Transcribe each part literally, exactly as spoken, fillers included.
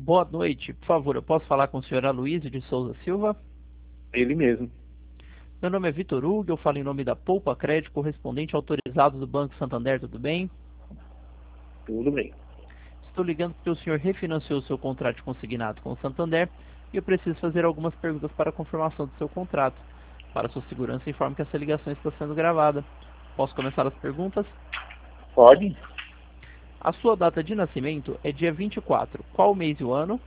Boa noite. Por favor, eu posso falar com o senhor Aloysio de Souza Silva? Ele mesmo. Meu nome é Vitor Hugo, eu falo em nome da Poupa Crédito, correspondente autorizado do Banco Santander, tudo bem? Tudo bem. Estou ligando porque o senhor refinanciou o seu contrato de consignado com o Santander e eu preciso fazer algumas perguntas para a confirmação do seu contrato. Para sua segurança, informe que essa ligação está sendo gravada. Posso começar as perguntas? Pode? A sua data de nascimento é dia vinte e quatro. Qual o mês e o ano?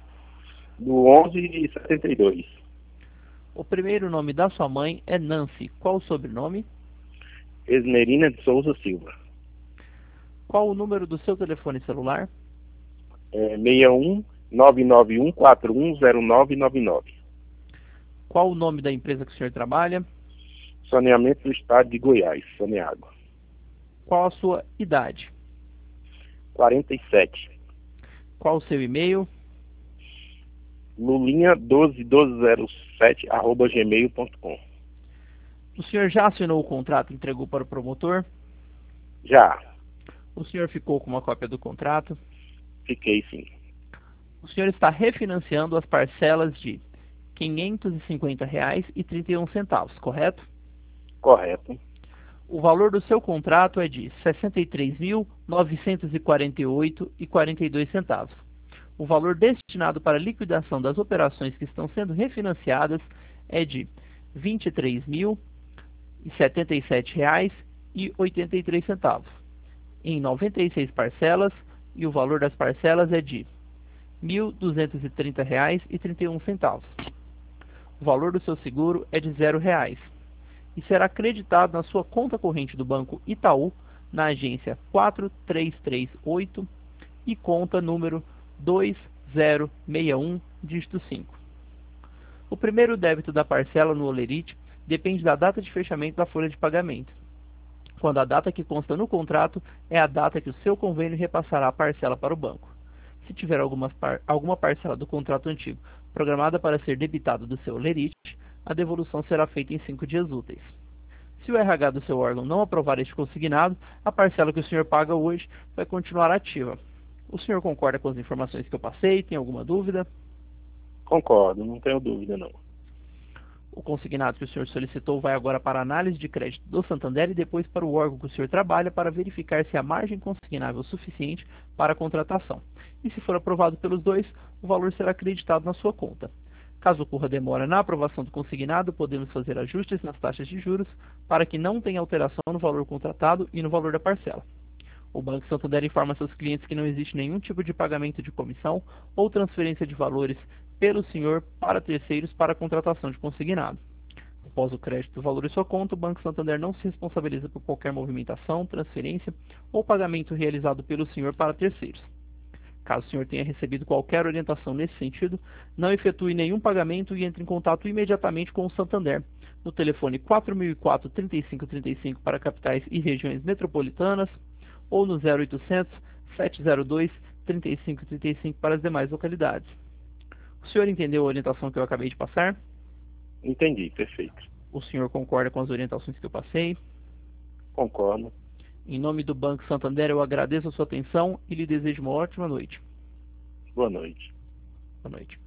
Do onze de setenta e dois. O primeiro nome da sua mãe é Nancy. Qual o sobrenome? Esmerina de Souza Silva. Qual o número do seu telefone celular? É seis um nove nove um quatro um zero nove nove nove. Qual o nome da empresa que o senhor trabalha? Saneamento do Estado de Goiás, Saneágua. Qual a sua idade? quarenta e sete. Qual o seu e-mail? Lulinha doze doze zero sete arroba gmail ponto com. O senhor já assinou o contrato e entregou para o promotor? Já. O senhor ficou com uma cópia do contrato? Fiquei sim. O senhor está refinanciando as parcelas de quinhentos e cinquenta reais e trinta e um centavos, correto? Correto. O valor do seu contrato é de sessenta e três mil novecentos e quarenta e oito reais e quarenta e dois centavos. O valor destinado para a liquidação das operações que estão sendo refinanciadas é de vinte e três mil e setenta e sete reais e oitenta e três centavos, em noventa e seis parcelas, e o valor das parcelas é de mil duzentos e trinta reais e trinta e um centavos. O valor do seu seguro é de zero reais e será creditado na sua conta corrente do Banco Itaú, na agência quatro três três oito e conta número dois zero seis um, dígito cinco. O primeiro débito da parcela no Olerite depende da data de fechamento da folha de pagamento, quando a data que consta no contrato é a data que o seu convênio repassará a parcela para o banco. Se tiver alguma, par alguma parcela do contrato antigo programada para ser debitada do seu Olerite, a devolução será feita em cinco dias úteis. Se o R H do seu órgão não aprovar este consignado, a parcela que o senhor paga hoje vai continuar ativa. O senhor concorda com as informações que eu passei? Tem alguma dúvida? Concordo, não tenho dúvida não. O consignado que o senhor solicitou vai agora para a análise de crédito do Santander e depois para o órgão que o senhor trabalha para verificar se há margem consignável suficiente para a contratação. E se for aprovado pelos dois, o valor será acreditado na sua conta. Caso ocorra demora na aprovação do consignado, podemos fazer ajustes nas taxas de juros para que não tenha alteração no valor contratado e no valor da parcela. O Banco Santander informa seus clientes que não existe nenhum tipo de pagamento de comissão ou transferência de valores pelo senhor para terceiros para a contratação de consignado. Após o crédito do valor em sua conta, o Banco Santander não se responsabiliza por qualquer movimentação, transferência ou pagamento realizado pelo senhor para terceiros. Caso o senhor tenha recebido qualquer orientação nesse sentido, não efetue nenhum pagamento e entre em contato imediatamente com o Santander, no telefone quatro mil e quatro, trinta e cinco trinta e cinco para capitais e regiões metropolitanas, ou no zero oitocentos, sete zero dois, trinta e cinco trinta e cinco para as demais localidades. O senhor entendeu a orientação que eu acabei de passar? Entendi, perfeito. O senhor concorda com as orientações que eu passei? Concordo. Em nome do Banco Santander, eu agradeço a sua atenção e lhe desejo uma ótima noite. Boa noite. Boa noite.